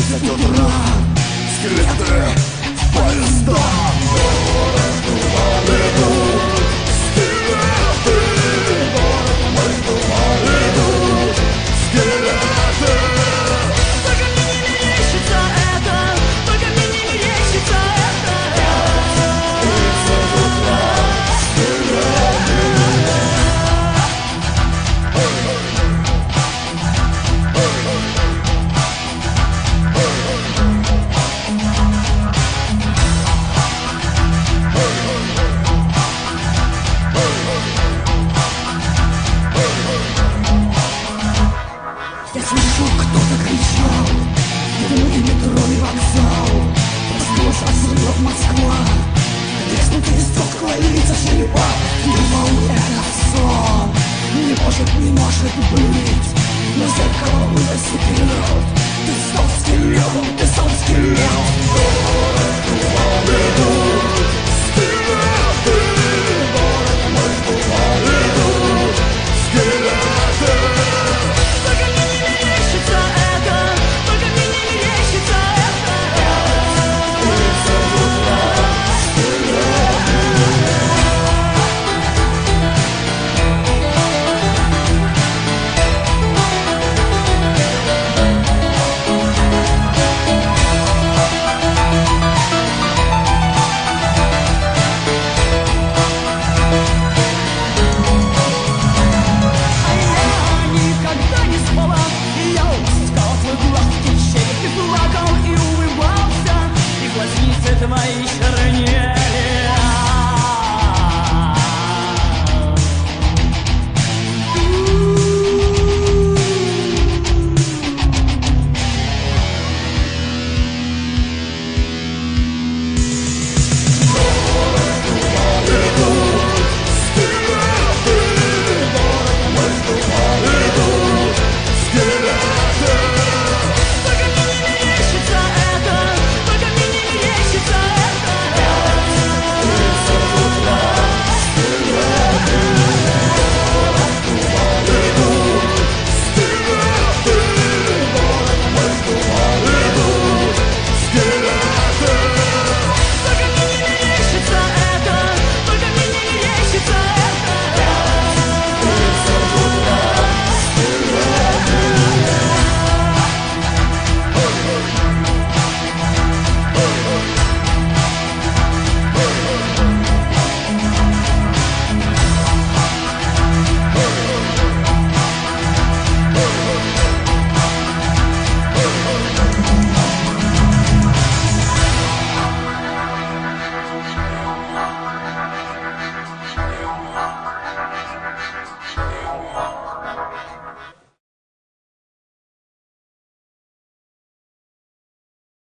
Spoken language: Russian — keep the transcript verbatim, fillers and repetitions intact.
десять утра, скелеты в поездах. Идут скелеты, идут скелеты. Только мне не мерещится это, только мне не мерещится это. десять утра, скелеты. Я слышу, кто-то кричал, идут и метро, и вокзал. Проснулась от взрывов Москва, треснутый стекла и лица черепа. Думал, это сон, не может, не может быть. Но зеркало вылез вперед. Ты стал скелетом, ты стал скелетом. Идут скелеты, идут скелеты. Только мне не мерещится это, только мне не мерещится это. десять утра, скелеты. А я никогда не спала, и я упускал твой гладкий череп. И плакал, и улыбался, и глазницы твои чернее.